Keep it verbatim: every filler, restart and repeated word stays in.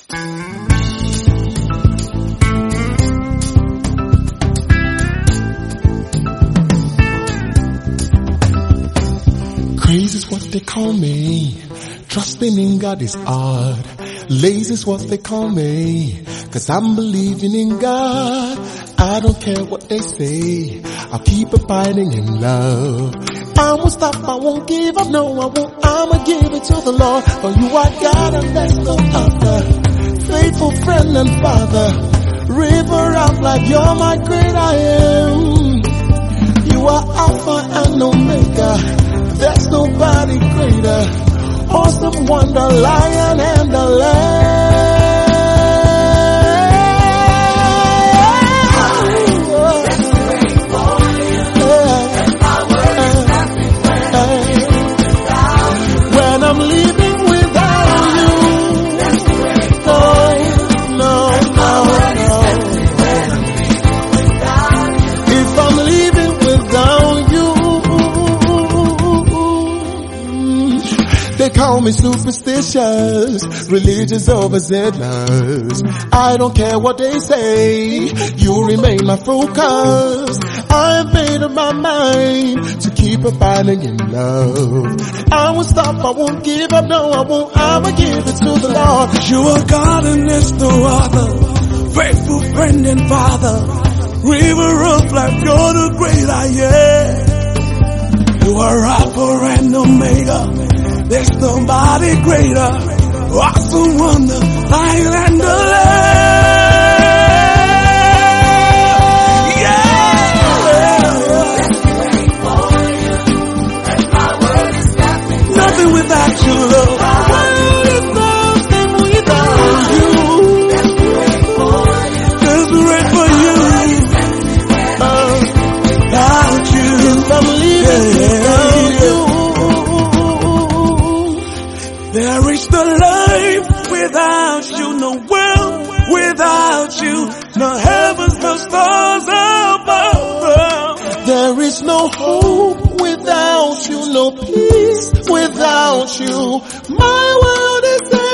Crazy's what they call me. Trusting in God is hard. Lazy's what they call me. Cause I'm believing in God. I don't care what they say. I'll keep abiding in love. I won't stop, I won't give up, no I won't. I'ma give it to the Lord. For you are God and there's no other. Faithful friend and father. River of life, you're my great I am. You are Alpha and Omega. There's nobody greater. Awesome wonder, lion and the lamb. When I'm leaving without you, no, no, no, no. If I'm leaving without you, they call me superstitious, religious overzealous. I don't care what they say, you remain my focus. I've made up my mind to keep abiding in love. I won't stop, I won't give up, no I won't, I'ma give it to the Lord. You are God and there's no other, faithful friend and father, river of life, you're the great I am. You are Alpha and Omega, there's nobody greater, awesome wonder, lion and the lamb. Nothing without you, Lord. There's nothing without you. Desperate for you. Uh, without you, I'm leaving without you. There is no life without you, no world without you, no heavens, no stars above. There is no hope without you, no peace without you. My world is